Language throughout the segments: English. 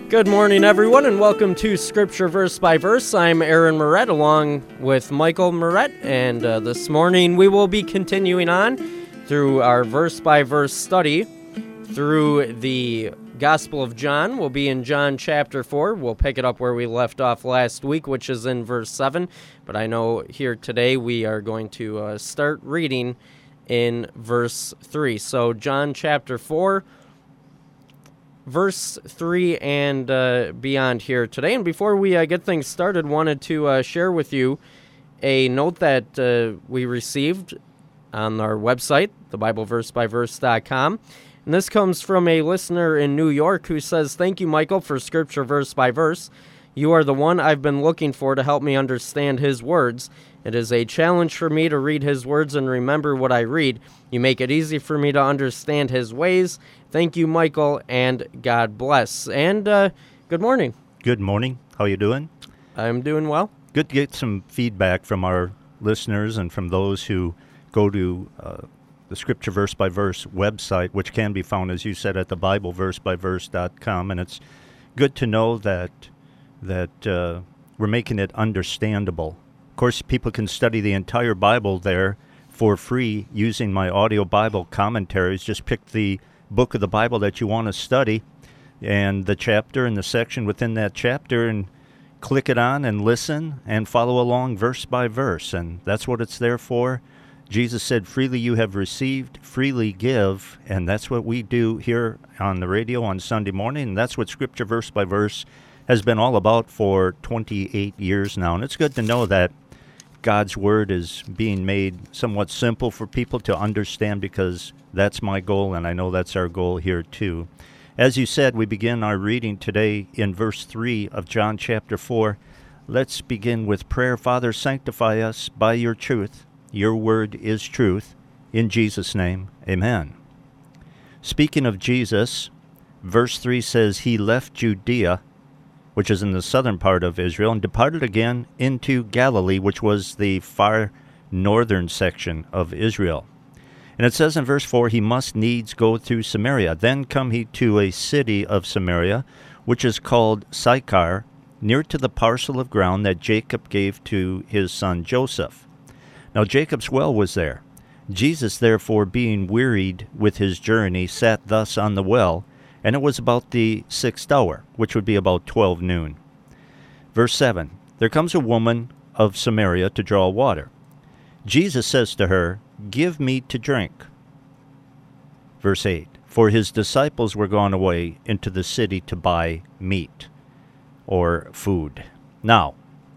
Good morning, everyone, and welcome to Scripture Verse by Verse. I'm Aaron Moret, along with Michael Moret, and this morning we will be continuing on through our verse-by-verse study through the Gospel of John. We'll be in John chapter 4. We'll pick it up where we left off last week, which is in verse 7, but I know here today we are going to start reading in verse 3. So John chapter 4, verse 3 and beyond here today. And before we get things started, wanted to share with you a note that we received on our website, thebibleversebyverse.com. And this comes from a listener in New York who says, "Thank you, Michael, for Scripture Verse by Verse. You are the one I've been looking for to help me understand his words. It is a challenge for me to read his words and remember what I read. You make it easy for me to understand his ways. Thank you, Michael, and God bless." And good morning. Good morning. How you doing? I'm doing well. Good to get some feedback from our listeners and from those who go to the Scripture Verse by Verse website, which can be found, as you said, at thebibleversebyverse.com. And it's good to know that we're making it understandable. Of course, people can study the entire Bible there for free using my audio Bible commentaries. Just pick the book of the Bible that you want to study and the chapter and the section within that chapter and click it on and listen and follow along verse by verse. And that's what it's there for. Jesus said, "Freely you have received, freely give." And that's what we do here on the radio on Sunday morning. And that's what Scripture Verse by Verse has been all about for 28 years now. And it's good to know that God's Word is being made somewhat simple for people to understand, because that's my goal, and I know that's our goal here too. As you said, we begin our reading today in verse 3 of John chapter 4. Let's begin with prayer. Father, sanctify us by your truth. Your word is truth. In Jesus' name, amen. Speaking of Jesus, verse 3 says, "He left Judea," which is in the southern part of Israel, "and departed again into Galilee," which was the far northern section of Israel. And it says in verse 4, "He must needs go through Samaria. Then come he to a city of Samaria, which is called Sychar, near to the parcel of ground that Jacob gave to his son Joseph. Now Jacob's well was there. Jesus, therefore, being wearied with his journey, sat thus on the well, and it was about the 6th hour, which would be about 12 noon. Verse 7, "There comes a woman of Samaria to draw water. Jesus says to her, 'Give me to drink.'" Verse 8, "For his disciples were gone away into the city to buy meat," or food. Now,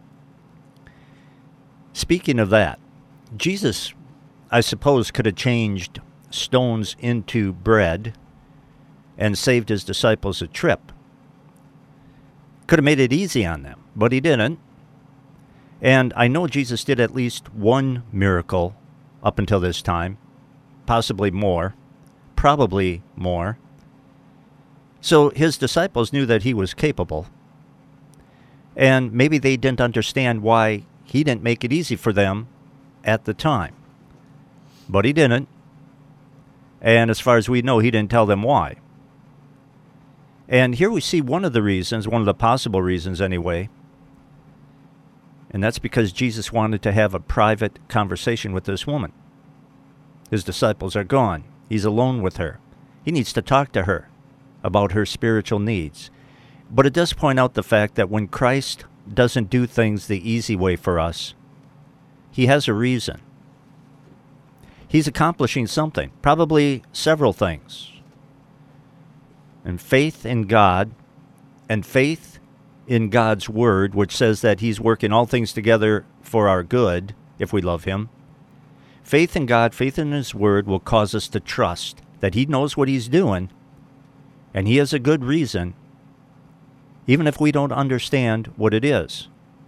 speaking of that, Jesus, I suppose, could have changed stones into bread and saved his disciples a trip. Could have made it easy on them, but he didn't. And I know Jesus did at least one miracle up until this time, possibly more, probably more. So his disciples knew that he was capable, and maybe they didn't understand why he didn't make it easy for them at the time. But he didn't. And as far as we know, he didn't tell them why. And here we see one of the reasons, one of the possible reasons anyway, and that's because Jesus wanted to have a private conversation with this woman. His disciples are gone. He's alone with her. He needs to talk to her about her spiritual needs. But it does point out the fact that when Christ doesn't do things the easy way for us, he has a reason. He's accomplishing something, probably several things. And faith in God and faith in God's Word, which says that he's working all things together for our good if we love him. Faith in God, faith in his Word will cause us to trust that he knows what he's doing, and he has a good reason, even if we don't understand what it is.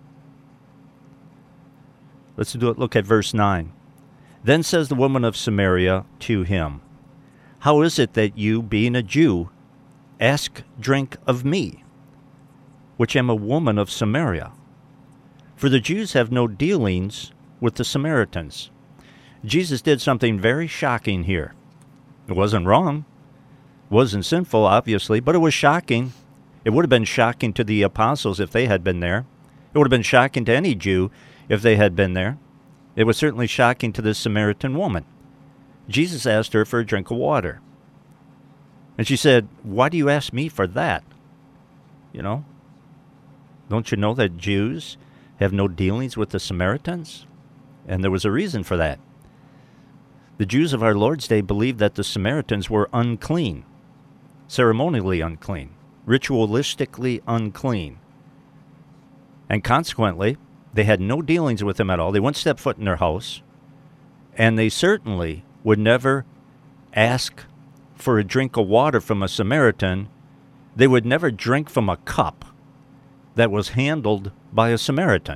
Let's look at verse 9. "Then says the woman of Samaria to him, 'How is it that you, being a Jew, ask drink of me, which am a woman of Samaria? For the Jews have no dealings with the Samaritans.'" Jesus did something very shocking here. It wasn't wrong, wasn't sinful, obviously, but it was shocking. It would have been shocking to the apostles if they had been there. It would have been shocking to any Jew if they had been there. It was certainly shocking to this Samaritan woman. Jesus asked her for a drink of water. And she said, "Why do you ask me for that?" You know? Don't you know that Jews have no dealings with the Samaritans? And there was a reason for that. The Jews of our Lord's day believed that the Samaritans were unclean, ceremonially unclean, ritualistically unclean. And consequently, they had no dealings with them at all. They wouldn't step foot in their house. And they certainly would never ask for a drink of water from a Samaritan. They would never drink from a cup that was handled by a Samaritan.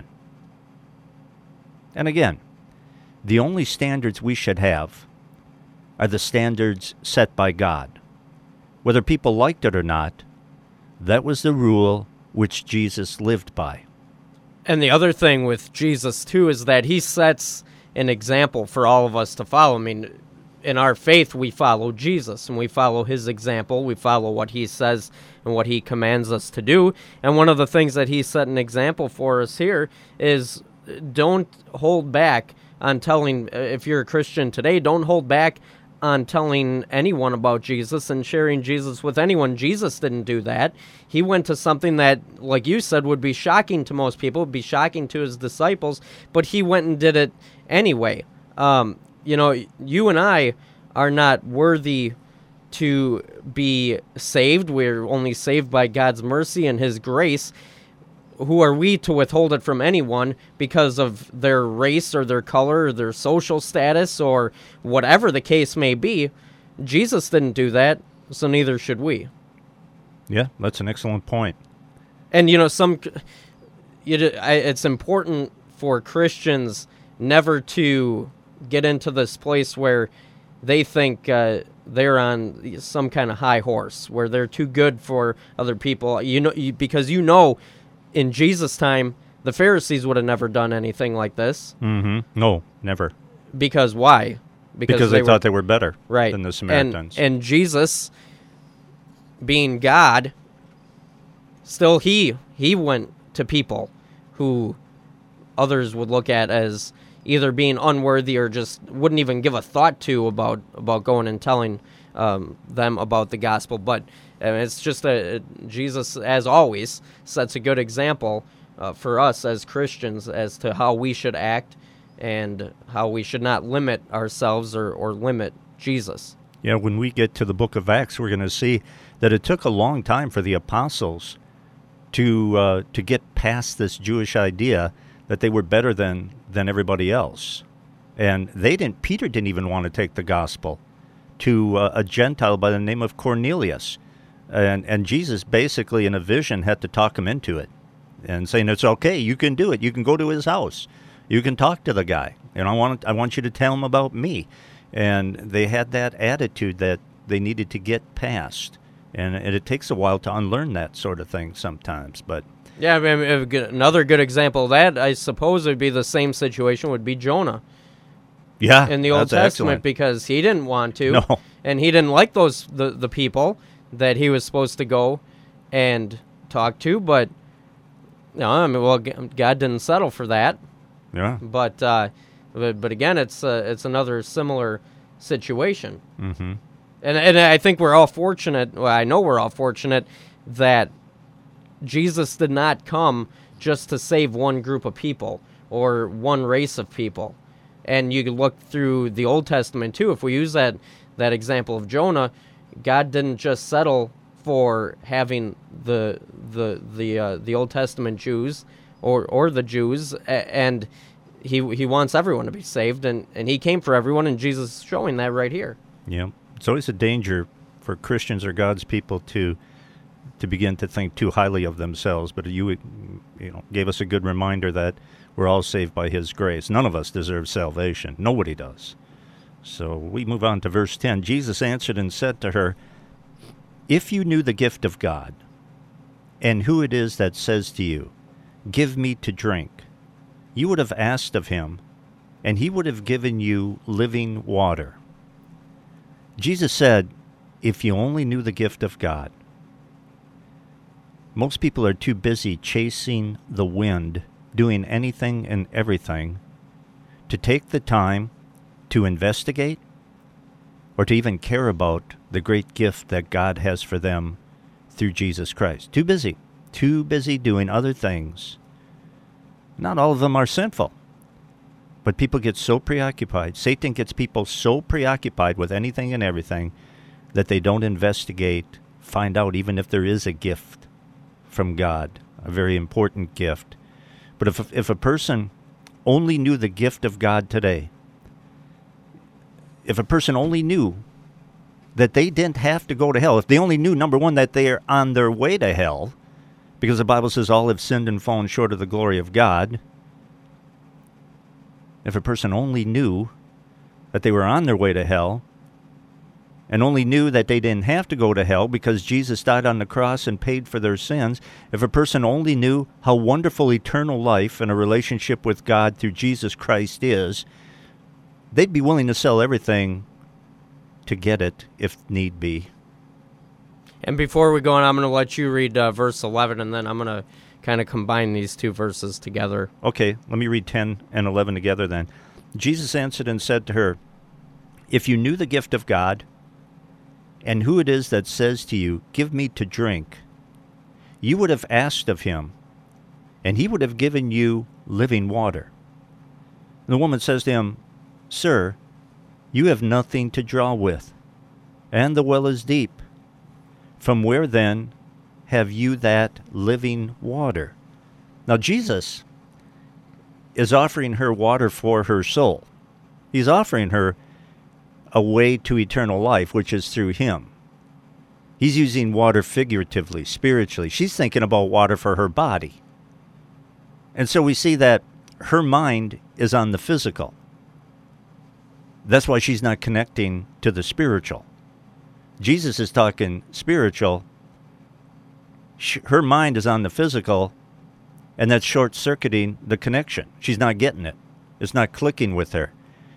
And again, the only standards we should have are the standards set by God. Whether people liked it or not, that was the rule which Jesus lived by. And the other thing with Jesus, too, is that he sets an example for all of us to follow. I mean, in our faith, we follow Jesus, and we follow his example. We follow what he says and what he commands us to do. And one of the things that he set an example for us here is don't hold back on telling, if you're a Christian today, don't hold back on telling anyone about Jesus and sharing Jesus with anyone. Jesus didn't do that. He went to something that, like you said, would be shocking to most people, would be shocking to his disciples, but he went and did it anyway. You and I are not worthy to be saved. We're only saved by God's mercy and his grace. Who are we to withhold it from anyone because of their race or their color or their social status or whatever the case may be? Jesus didn't do that, so neither should we. Yeah, that's an excellent point. And, it's important for Christians never to get into this place where they think they're on some kind of high horse, where they're too good for other people. Because in Jesus' time, the Pharisees would have never done anything like this. Mm-hmm. No, never. Because why? Because they thought they were better right. than the Samaritans. And Jesus, being God, still he went to people who others would look at as either being unworthy or just wouldn't even give a thought to about going and telling them about the gospel. But it's just Jesus, as always, sets a good example for us as Christians as to how we should act and how we should not limit ourselves or limit Jesus. Yeah, when we get to the book of Acts, we're going to see that it took a long time for the apostles to get past this Jewish idea that they were better than everybody else. And Peter didn't even want to take the gospel to a Gentile by the name of Cornelius. And Jesus basically in a vision had to talk him into it and saying, it's okay, you can do it. You can go to his house. You can talk to the guy. And I want you to tell him about me. And they had that attitude that they needed to get past. And it takes a while to unlearn that sort of thing sometimes. But yeah, I mean, another good example of that, I suppose, would be the same situation would be Jonah. Yeah, in the Old Testament, excellent. Because he didn't want to, no. And he didn't like the people that he was supposed to go and talk to. But God didn't settle for that. Yeah. But again, it's another similar situation. Mm-hmm. And I think we're all fortunate. Well, I know we're all fortunate that Jesus did not come just to save one group of people or one race of people. And you can look through the Old Testament too. If we use that example of Jonah, God didn't just settle for having the Old Testament Jews or the Jews, and he wants everyone to be saved, and he came for everyone, and Jesus is showing that right here. Yeah, it's always a danger for Christians or God's people to begin to think too highly of themselves. But you gave us a good reminder that we're all saved by his grace. None of us deserve salvation. Nobody does. So we move on to verse 10. Jesus answered and said to her, "If you knew the gift of God, and who it is that says to you, 'Give me to drink,' you would have asked of him, and he would have given you living water." Jesus said, if you only knew the gift of God. Most people are too busy chasing the wind, doing anything and everything, to take the time to investigate or to even care about the great gift that God has for them through Jesus Christ. Too busy doing other things. Not all of them are sinful, but people get so preoccupied. Satan gets people so preoccupied with anything and everything that they don't investigate, find out even if there is a gift from God, a very important gift. But if a person only knew the gift of God today, if a person only knew that they didn't have to go to hell, if they only knew, number one, that they are on their way to hell, because the Bible says all have sinned and fallen short of the glory of God, if a person only knew that they were on their way to hell, and only knew that they didn't have to go to hell because Jesus died on the cross and paid for their sins, if a person only knew how wonderful eternal life and a relationship with God through Jesus Christ is, they'd be willing to sell everything to get it if need be. And before we go on, I'm going to let you read verse 11, and then I'm going to kind of combine these two verses together. Okay, let me read 10 and 11 together then. Jesus answered and said to her, "If you knew the gift of God, and who it is that says to you, 'Give me to drink,' you would have asked of him, and he would have given you living water." And the woman says to him, "Sir, you have nothing to draw with, and the well is deep. From where then have you that living water?" Now Jesus is offering her water for her soul. He's offering her a way to eternal life, which is through him. He's using water figuratively, spiritually. She's thinking about water for her body. And so we see that her mind is on the physical. That's why she's not connecting to the spiritual. Jesus is talking spiritual. Her mind is on the physical, and that's short-circuiting the connection. She's not getting it. It's not clicking with her.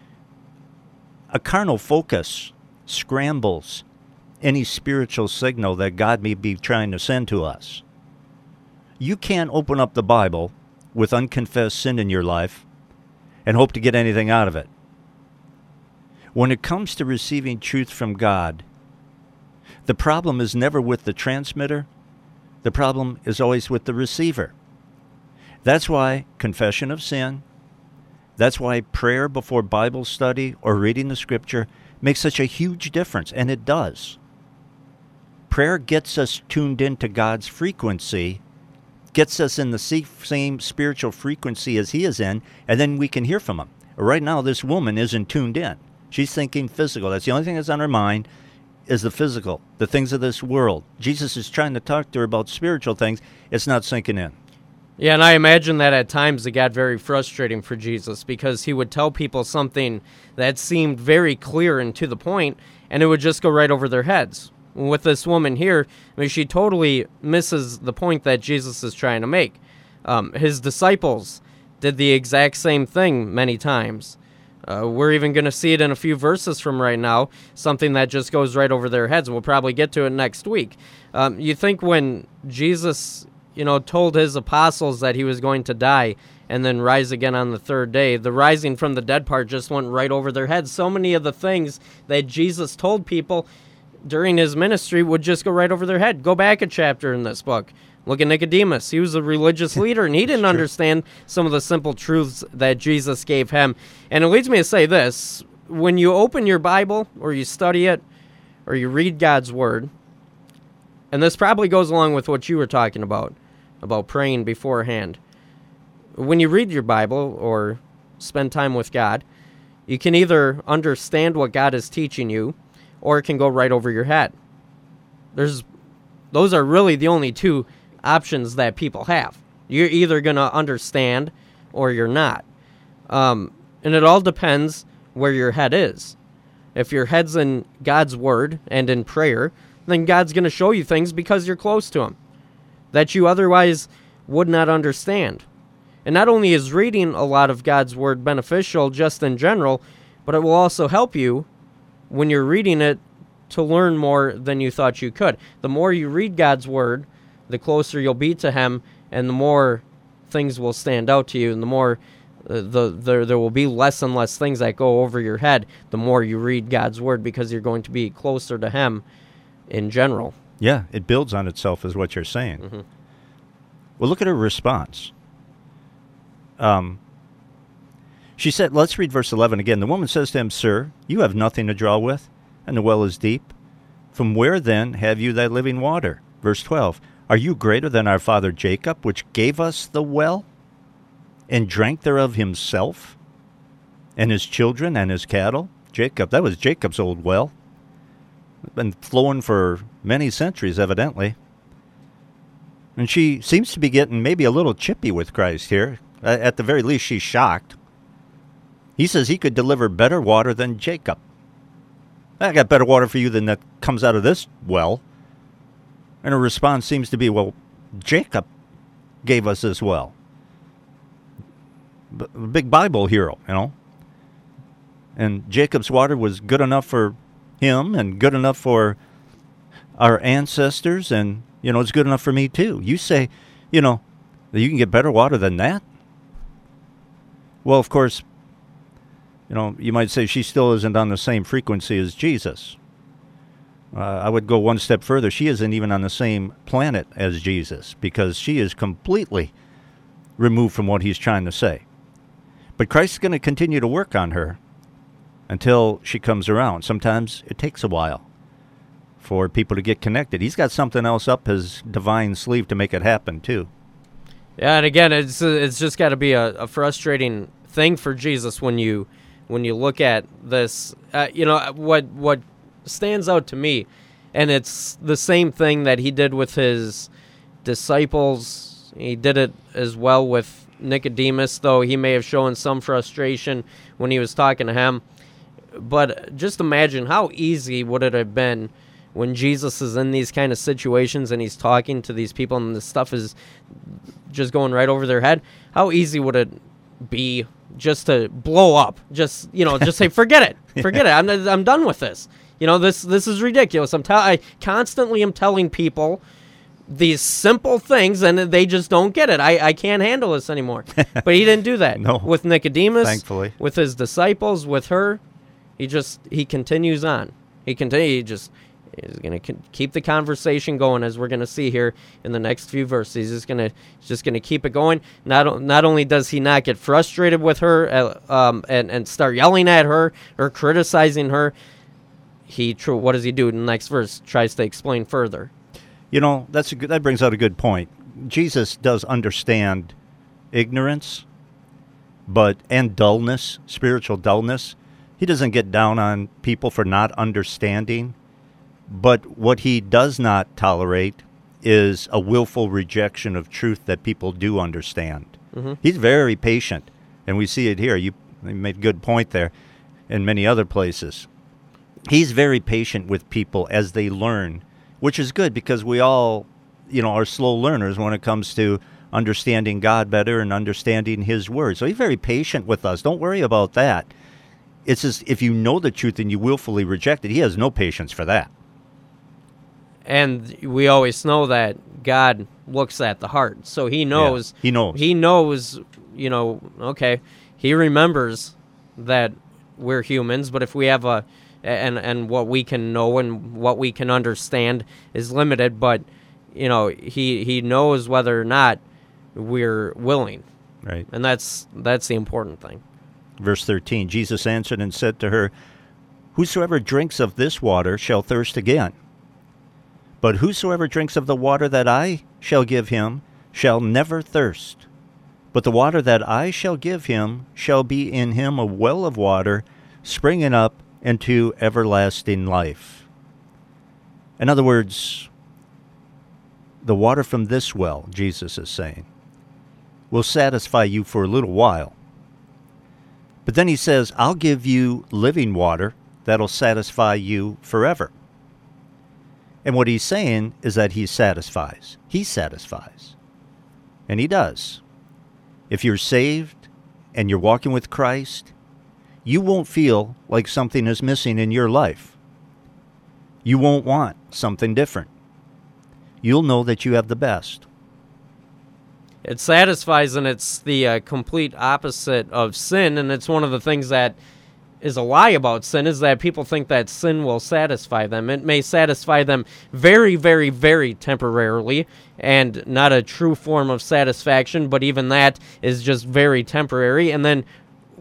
A carnal focus scrambles any spiritual signal that God may be trying to send to us. You can't open up the Bible with unconfessed sin in your life and hope to get anything out of it. When it comes to receiving truth from God, the problem is never with the transmitter. The problem is always with the receiver. That's why confession of sin, that's why prayer before Bible study or reading the Scripture makes such a huge difference, and it does. Prayer gets us tuned into God's frequency, gets us in the same spiritual frequency as He is in, and then we can hear from Him. Right now, this woman isn't tuned in. She's thinking physical. That's the only thing that's on her mind is the physical, the things of this world. Jesus is trying to talk to her about spiritual things. It's not sinking in. Yeah, and I imagine that at times it got very frustrating for Jesus because he would tell people something that seemed very clear and to the point, and it would just go right over their heads. With this woman here, I mean, she totally misses the point that Jesus is trying to make. His disciples did the exact same thing many times. We're even going to see it in a few verses from right now, something that just goes right over their heads. We'll probably get to it next week. You think when Jesus, told his apostles that he was going to die and then rise again on the third day, the rising from the dead part just went right over their heads. So many of the things that Jesus told people during his ministry would just go right over their head. Go back a chapter in this book. Look at Nicodemus. He was a religious leader, and he didn't understand some of the simple truths that Jesus gave him. And it leads me to say this. When you open your Bible, or you study it, or you read God's Word, and this probably goes along with what you were talking about praying beforehand. When you read your Bible, or spend time with God, you can either understand what God is teaching you, or it can go right over your head. Those are really the only two options that people have. You're either going to understand or you're not. And it all depends where your head is. If your head's in God's Word and in prayer, then God's going to show you things because you're close to Him that you otherwise would not understand. And not only is reading a lot of God's Word beneficial just in general, but it will also help you when you're reading it to learn more than you thought you could. The more you read God's Word, the closer you'll be to him, and the more things will stand out to you, and the more there will be less and less things that go over your head the more you read God's word, because you're going to be closer to him in general. Yeah, it builds on itself is what you're saying. Mm-hmm. Well, look at her response. She said, let's read verse 11 again. The woman says to him, Sir, you have nothing to draw with, and the well is deep. From where then have you thy living water? Verse 12, Are you greater than our father Jacob, which gave us the well, and drank thereof himself, and his children, and his cattle? Jacob, that was Jacob's old well. Been flowing for many centuries, evidently. And she seems to be getting maybe a little chippy with Christ here. At the very least, she's shocked. He says he could deliver better water than Jacob. I got better water for you than that comes out of this well. And her response seems to be, well, Jacob gave us this well. Big Bible hero, you know. And Jacob's water was good enough for him and good enough for our ancestors, and, you know, it's good enough for me too. You say, you know, that you can get better water than that? Well, of course, you know, you might say she still isn't on the same frequency as Jesus. I would go one step further. She isn't even on the same planet as Jesus, because she is completely removed from what he's trying to say. But Christ's going to continue to work on her until she comes around. Sometimes it takes a while for people to get connected. He's got something else up his divine sleeve to make it happen, too. Yeah, and again, it's just got to be a frustrating thing for Jesus when you look at this. You know, what stands out to me, and it's the same thing that he did with his disciples. He did it as well with Nicodemus, though he may have shown some frustration when he was talking to him. But just imagine how easy would it have been when Jesus is in these kind of situations and he's talking to these people and this stuff is just going right over their head. How easy would it be just to blow up? Just say, forget it. Forget it. I'm done with this. You know, this is ridiculous. I constantly am telling people these simple things, and they just don't get it. I can't handle this anymore. But he didn't do that. No. With Nicodemus, thankfully. With his disciples, with her, he continues on. He's going to keep the conversation going, as we're going to see here in the next few verses. He's just going to keep it going. Not only does he not get frustrated with her and start yelling at her or criticizing her, what does he do in the next verse? Tries to explain further. You know, that brings out a good point. Jesus does understand ignorance, and dullness, spiritual dullness. He doesn't get down on people for not understanding. But what he does not tolerate is a willful rejection of truth that people do understand. Mm-hmm. He's very patient, and we see it here. You made a good point there, and many other places. He's very patient with people as they learn, which is good, because we all, are slow learners when it comes to understanding God better and understanding his word. So he's very patient with us. Don't worry about that. It's just, if you know the truth and you willfully reject it, he has no patience for that. And we always know that God looks at the heart. So he knows. Yeah, he knows. He knows, okay, he remembers that we're humans, but if we have and what we can know and what we can understand is limited, but, he knows whether or not we're willing. Right. And that's the important thing. Verse 13, Jesus answered and said to her, Whosoever drinks of this water shall thirst again. But whosoever drinks of the water that I shall give him shall never thirst. But the water that I shall give him shall be in him a well of water, springing up into everlasting life. In other words, the water from this well, Jesus is saying, will satisfy you for a little while. But then he says, I'll give you living water that'll satisfy you forever. And what he's saying is that he satisfies. He satisfies. And he does. If you're saved and you're walking with Christ, you won't feel like something is missing in your life. You won't want something different. you'll know that you have the best. It satisfies, and it's the complete opposite of sin, and it's one of the things that is a lie about sin, is that people think that sin will satisfy them. It may satisfy them very, very, very temporarily, and not a true form of satisfaction, but even that is just very temporary. And then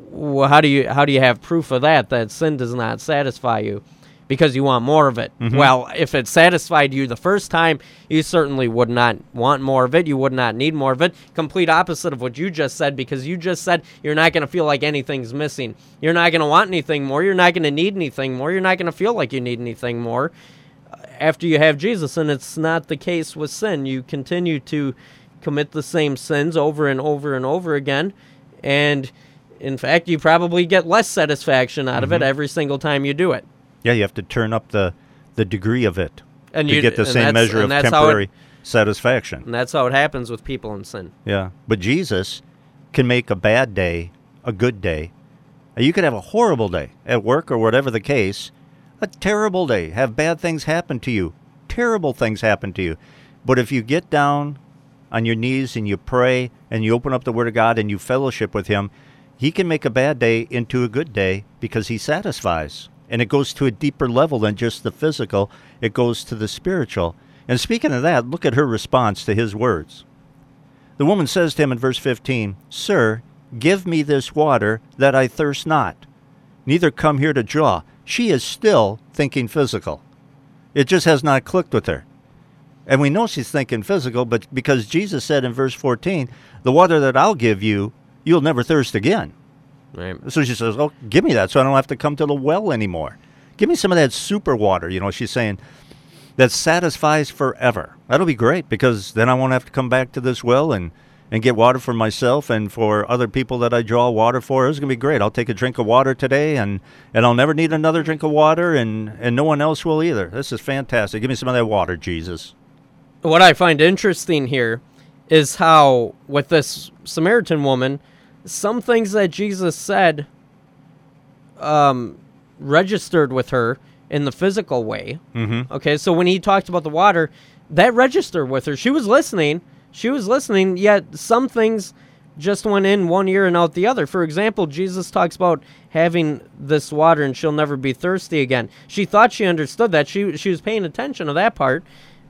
how do you have proof of that sin does not satisfy you? Because you want more of it. Mm-hmm. Well, if it satisfied you the first time, you certainly would not want more of it. You would not need more of it. Complete opposite of what you just said, because you just said you're not going to feel like anything's missing. You're not going to want anything more. You're not going to need anything more. You're not going to feel like you need anything more after you have Jesus. And it's not the case with sin. You continue to commit the same sins over and over and over again. And in fact, you probably get less satisfaction out of it every single time you do it. Yeah, you have to turn up the degree of it and to get the same measure of temporary satisfaction. And that's how it happens with people in sin. Yeah, but Jesus can make a bad day a good day. You could have a horrible day at work or whatever the case, a terrible day, have bad things happen to you, terrible things happen to you. But if you get down on your knees and you pray and you open up the Word of God and you fellowship with Him, He can make a bad day into a good day because He satisfies. And it goes to a deeper level than just the physical. It goes to the spiritual. And speaking of that, look at her response to His words. The woman says to Him in verse 15, "Sir, give me this water that I thirst not, neither come here to draw." She is still thinking physical. It just has not clicked with her. And we know she's thinking physical, but because Jesus said in verse 14, "The water that I'll give you, you'll never thirst again." Right. So she says, "Oh, give me that so I don't have to come to the well anymore. Give me some of that super water," she's saying, "that satisfies forever. That'll be great because then I won't have to come back to this well and get water for myself and for other people that I draw water for. It's going to be great. I'll take a drink of water today and I'll never need another drink of water and no one else will either. This is fantastic. Give me some of that water, Jesus." What I find interesting here is how, with this Samaritan woman, some things that Jesus said registered with her in the physical way. Mm-hmm. Okay, so when He talked about the water, that registered with her. She was listening, yet some things just went in one ear and out the other. For example, Jesus talks about having this water and she'll never be thirsty again. She thought she understood that. She was paying attention to that part.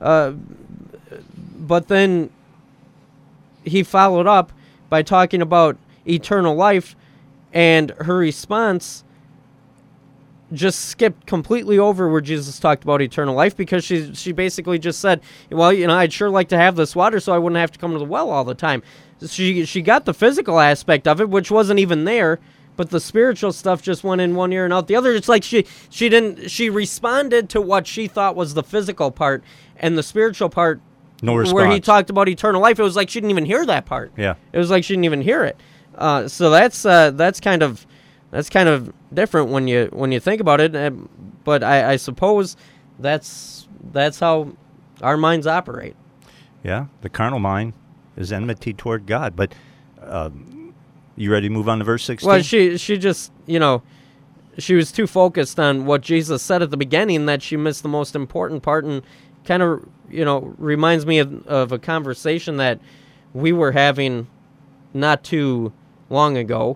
But then He followed up by talking about eternal life, and her response just skipped completely over where Jesus talked about eternal life, because she basically just said, "Well, I'd sure like to have this water so I wouldn't have to come to the well all the time." She got the physical aspect of it, which wasn't even there, but the spiritual stuff just went in one ear and out the other. It's like she responded to what she thought was the physical part, and the spiritual part, no response. Where He talked about eternal life, it was like she didn't even hear that part. Yeah, it was like she didn't even hear it. So that's kind of different when you think about it. But I suppose that's how our minds operate. Yeah, the carnal mind is enmity toward God. But you ready to move on to verse 16? Well, she just she was too focused on what Jesus said at the beginning that she missed the most important part, and kind of reminds me of a conversation that we were having not too long ago,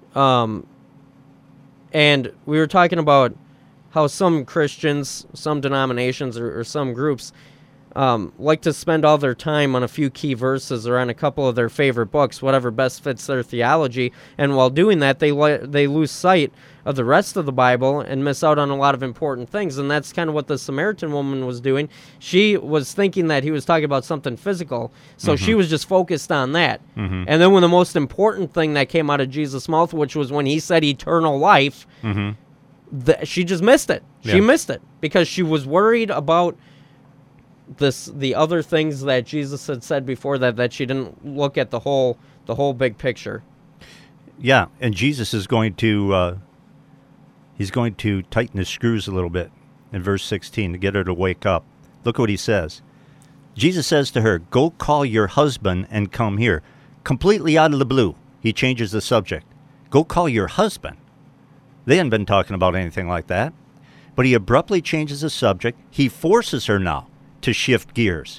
and we were talking about how some Christians, some denominations, or some groups like to spend all their time on a few key verses or on a couple of their favorite books, whatever best fits their theology, and while doing that, they lose sight of the rest of the Bible and miss out on a lot of important things. And that's kind of what the Samaritan woman was doing. She was thinking that He was talking about something physical, so she was just focused on that. And then when the most important thing that came out of Jesus' mouth, which was when He said eternal life, she just missed it. She missed it because she was worried about the other things that Jesus had said before that she didn't look at the whole big picture. Yeah, and Jesus is going to He's going to tighten His screws a little bit in verse 16 to get her to wake up. Look what He says. Jesus says to her, "Go call your husband and come here." Completely out of the blue, He changes the subject. Go call your husband. They hadn't been talking about anything like that. But He abruptly changes the subject. He forces her now to shift gears.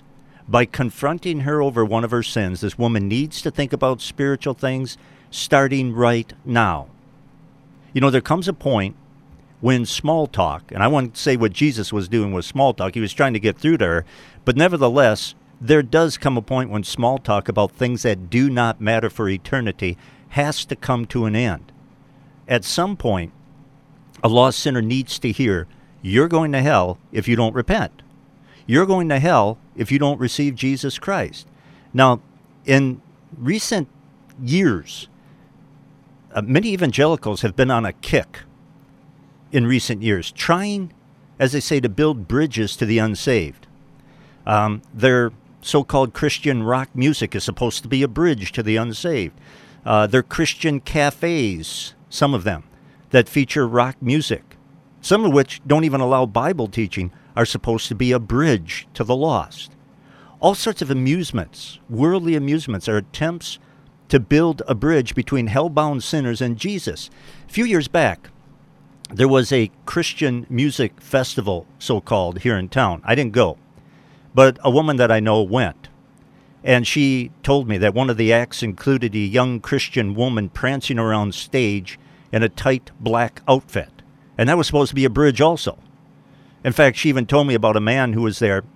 by confronting her over one of her sins. This woman needs to think about spiritual things starting right now. You know, there comes a point when small talk, and I wouldn't say what Jesus was doing was small talk, he was trying to get through to her, but nevertheless, there does come a point when small talk about things that do not matter for eternity has to come to an end. At some point, a lost sinner needs to hear, you're going to hell if you don't repent. You're going to hell if you don't receive Jesus Christ. Now, in recent years, many evangelicals have been on a kick in recent years, trying, as they say, to build bridges to the unsaved. Their so-called Christian rock music is supposed to be a bridge to the unsaved. Their Christian cafes, some of them, that feature rock music, some of which don't even allow Bible teaching, are supposed to be a bridge to the lost. All sorts of amusements, worldly amusements, are attempts to build a bridge between hell-bound sinners and Jesus. A few years back, there was a Christian music festival, so-called, here in town. I didn't go, but a woman that I know went. And she told me that one of the acts included a young Christian woman prancing around stage in a tight black outfit. And that was supposed to be a bridge also. In fact, she even told me about a man who was there,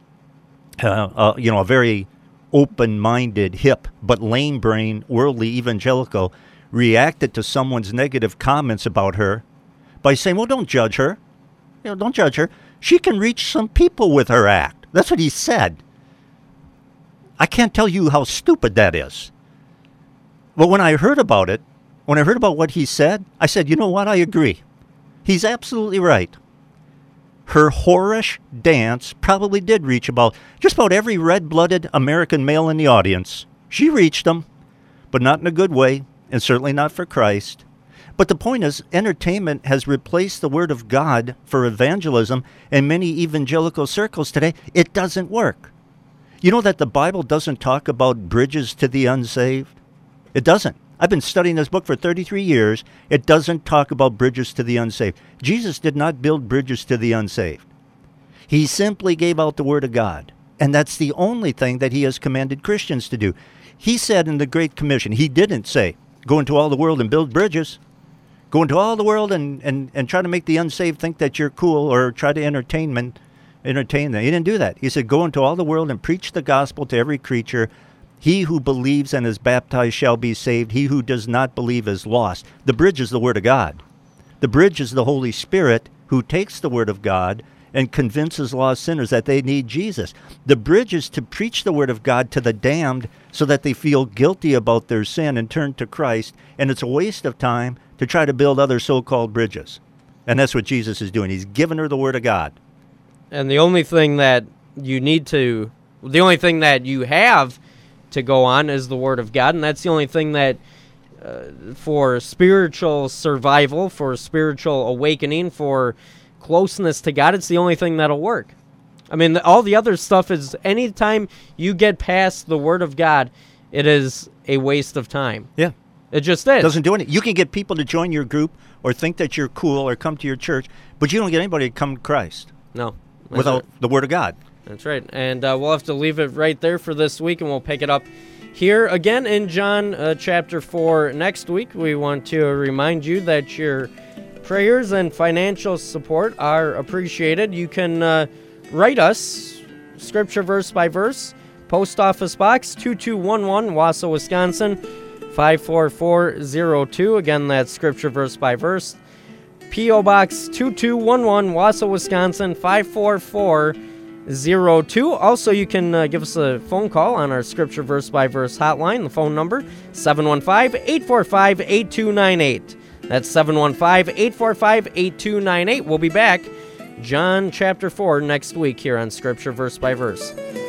a very open-minded, hip, but lame-brained, worldly evangelical, reacted to someone's negative comments about her by saying, well, don't judge her. Don't judge her. She can reach some people with her act. That's what he said. I can't tell you how stupid that is. But when I heard about it, when I heard about what he said, I said, you know what? I agree. He's absolutely right. Her whorish dance probably did reach just about every red-blooded American male in the audience. She reached them, but not in a good way, and certainly not for Christ. But the point is, entertainment has replaced the Word of God for evangelism in many evangelical circles today. It doesn't work. You know that the Bible doesn't talk about bridges to the unsaved? It doesn't. I've been studying this book for 33 years. It doesn't talk about bridges to the unsaved. Jesus did not build bridges to the unsaved. He simply gave out the Word of God. And that's the only thing that he has commanded Christians to do. He said in the Great Commission, he didn't say, go into all the world and build bridges. Go into all the world and try to make the unsaved think that you're cool or try to entertain them. He didn't do that. He said, go into all the world and preach the gospel to every creature. He who believes and is baptized shall be saved. He who does not believe is lost. The bridge is the Word of God. The bridge is the Holy Spirit who takes the Word of God and convinces lost sinners that they need Jesus. The bridge is to preach the Word of God to the damned so that they feel guilty about their sin and turn to Christ. And it's a waste of time to try to build other so-called bridges. And that's what Jesus is doing. He's given her the Word of God. And the only thing that you have to go on is the Word of God, and that's the only thing that for spiritual survival, for spiritual awakening, for closeness to God, it's the only thing that'll work. I mean, all the other stuff is, anytime you get past the Word of God, it is a waste of time. Yeah. It just is. Doesn't do anything. You can get people to join your group or think that you're cool or come to your church, but you don't get anybody to come to Christ. No. Without the Word of God. That's right. And we'll have to leave it right there for this week, and we'll pick it up here again in John chapter 4 next week. We want to remind you that your prayers and financial support are appreciated. You can write us, Scripture Verse by Verse, Post Office Box 2211, Wausau, Wisconsin, 54402. Again, that's Scripture Verse by Verse. P.O. Box 2211, Wausau, Wisconsin, 54402. Also, you can give us a phone call on our Scripture Verse by Verse hotline. The phone number, 715-845-8298. That's 715-845-8298. We'll be back, John chapter 4, next week here on Scripture Verse by Verse.